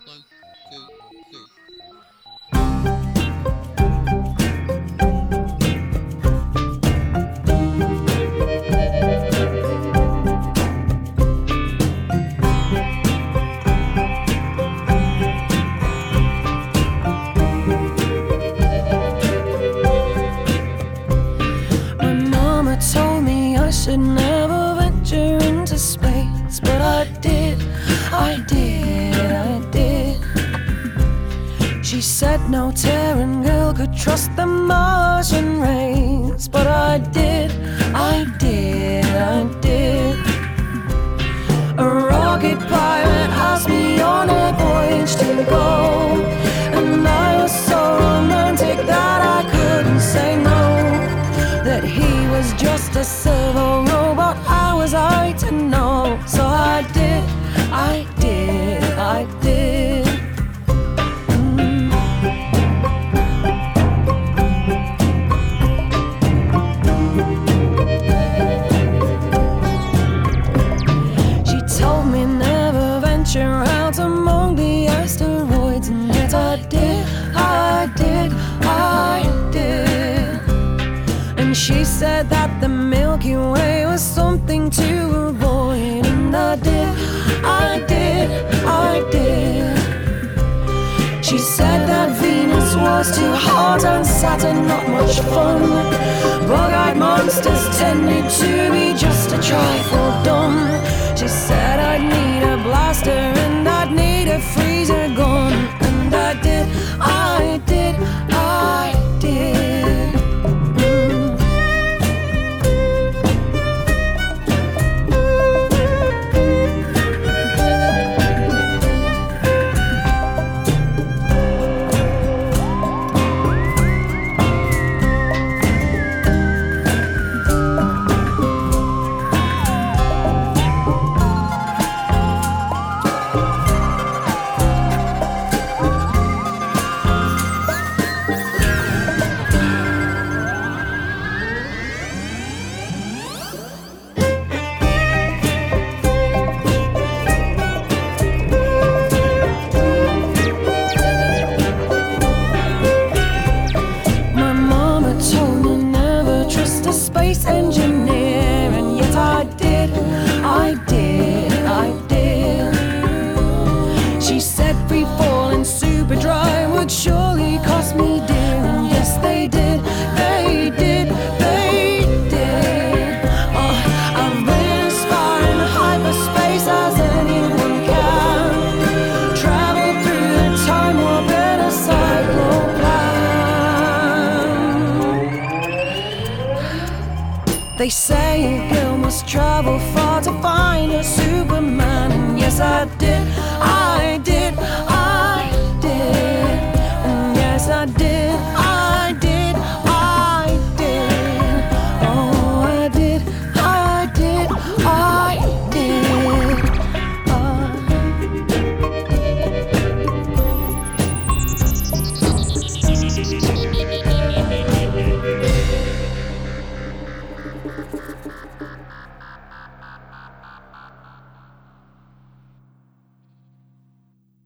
One, two, three. My mama told me I should never venture into space, but I did, I did, I did. She said no Terran girl could trust the Martian race, but I did, I did, I did. A rocket pilot asked me on a voyage to go, and I was so romantic that I couldn't say no. That he was just a servo robot, how was I to know? So I did, I did, I did. She told me never venture out among the asteroids, and yet I did, I did, I did. And she said that the Milky Way was something to avoid, and I did, I did, I did. She said that Venus was too hot and Saturn not much fun. Bug-eyed monsters tended to be just a trifle dumb. She said I'd need a blaster and I'd need a freezer gun, and I did, I did, I did. My mama told me never trust a space engineer, and yet I did, I did, I did. She said free fall and super dry would surely cost me dear, and yes they did, they did, they did. Oh, I've been as far in hyperspace as anyone can. Traveled through the time warp in a cycloplan. They say a girl must travel far to find a Superman, and yes I did, I